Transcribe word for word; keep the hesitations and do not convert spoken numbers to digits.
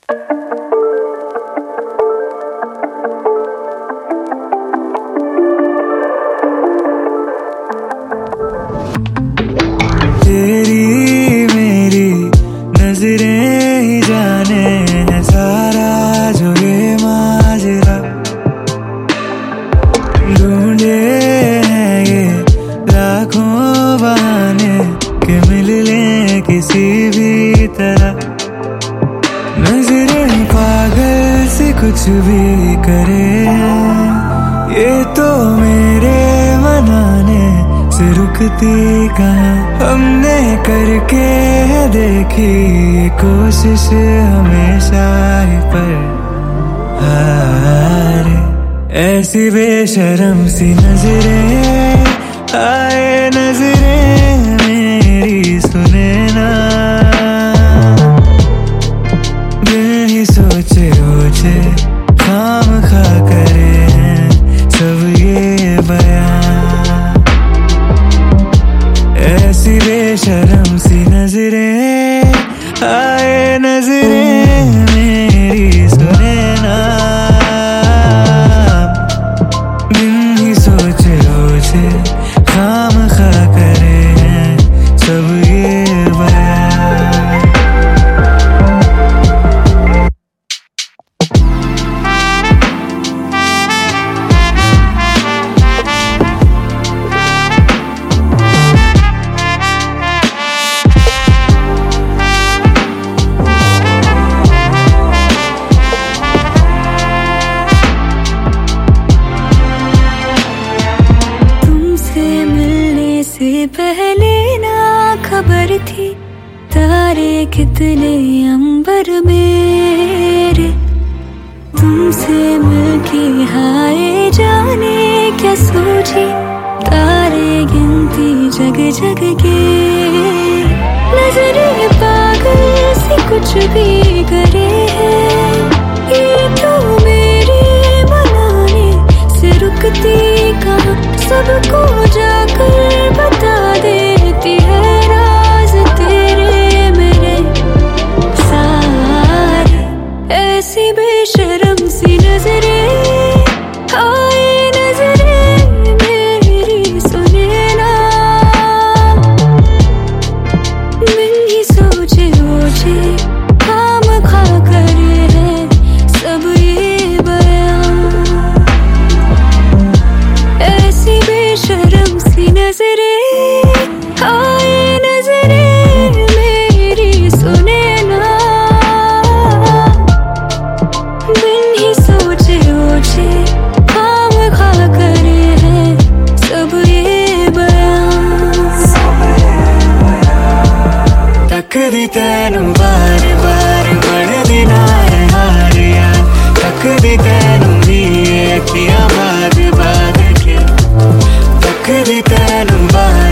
तेरी मेरी नजरें ही जाने है सारा जो ये माजरा, ढूंढे हैं ये लाखों बहाने कि मिल ले किसी भी तरह। नजरें पागल सी कुछ भी करे, ये तो मेरे मनाने से रुकती कहाँ। हमने करके है देखी कोशिश हमेशा ही, पर हारे ऐसी बेशरम सी नजरें आए नजरें मेरी सुने ना। दिल ही सोचे ओछे खाम खा करे हैं सब ये बयां। ऐसी बेशरम सी नजरें आए नजरें मेरी सुने ना। दिन ही सोचे ओछे खाम खा करे हैं सब ये बयां। पहले ना खबर थी तारे कितने अंबर मेरे, तुमसे मिलके हाय जाने क्या सोची तारे गिनती जग जग के। नजरें पागल सी कुछ भी करे है, ये तो मेरे मनाने से रुकती कहाँ। सबको जाकर बता देती है राज तेरे मेरे सारे। ऐसी बेशरम सी नजरें आए नजरें मेरी सुने ना। बिन ही सोचे ओछे काम खा करे हैं सब ये बयां। ऐसी बेशरम सी नजरें आए नजरें मेरी सुने ना। बिन ही सोचे ओछे काम खा करे हैं सब ये बयां। तकदी तैनू बार बार बढ़दी नाल हारिया, तकदी तैनू ही अखियां बाद बाद के, तकदी तैनू बार